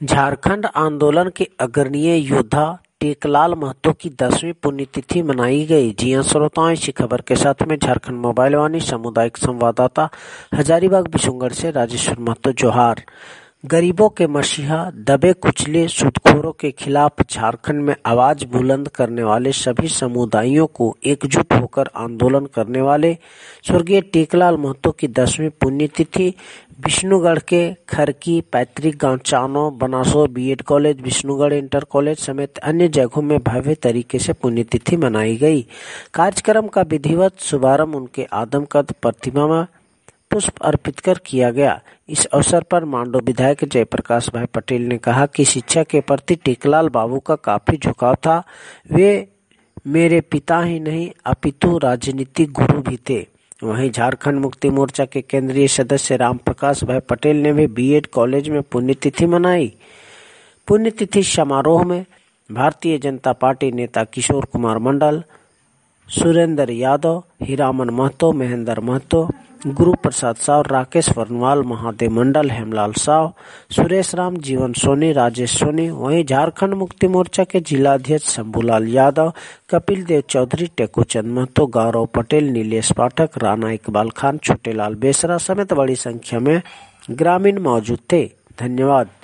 झारखंड आंदोलन के अग्रणी योद्धा टेकलाल महतो की 10वीं पुण्यतिथि मनाई गई। जी हां श्रोताओं, इसी खबर के साथ में झारखंड मोबाइल वाणी सामुदायिक संवाददाता हजारीबाग बिशुनगढ़ से राजेश्वर महतो जोहार। गरीबों के मसीहा, दबे कुचले सूदखोरों के खिलाफ झारखंड में आवाज बुलंद करने वाले सभी समुदायों को एकजुट होकर आंदोलन करने वाले स्वर्गीय टेकलाल महतो की 10वीं पुण्यतिथि विष्णुगढ़ के खरकी पैतृक गांव Chano, Banasor B Ed college, Vishnugarh inter college समेत अन्य जगहों में भव्य तरीके से पुण्यतिथि मनाई गई। कार्यक्रम का विधिवत शुभारंभ उनके आदमकद प्रतिमा में पुष्प अर्पित कर किया गया। इस अवसर पर मांडो विधायक जयप्रकाश भाई पटेल ने कहा कि शिक्षा के प्रति टेकलाल बाबू का काफी झुकाव था। वे मेरे पिता ही नहीं अपितु राजनीतिक गुरु भी थे। वहीं झारखंड मुक्ति मोर्चा के केंद्रीय सदस्य रामप्रकाश भाई पटेल ने भी बीएड कॉलेज में पुण्यतिथि मनाई। पुण्यतिथि समारोह में भारतीय जनता पार्टी नेता किशोर कुमार मंडल, सुरेंद्र यादव, हीरामन महतो, महेंद्र महतो, गुरु प्रसाद साव, राकेश वर्णवाल, महादेव मंडल, हेमलाल साव, सुरेश राम, जीवन सोनी, राजेश सोनी, वहीं झारखंड मुक्ति मोर्चा के जिलाध्यक्ष शंभूलाल यादव, कपिल देव चौधरी, टेकोचंद महतो, गौरव पटेल, नीलेश पाठक, राणा इकबाल खान, छोटेलाल बेसरा समेत बड़ी संख्या में ग्रामीण मौजूद थे। धन्यवाद।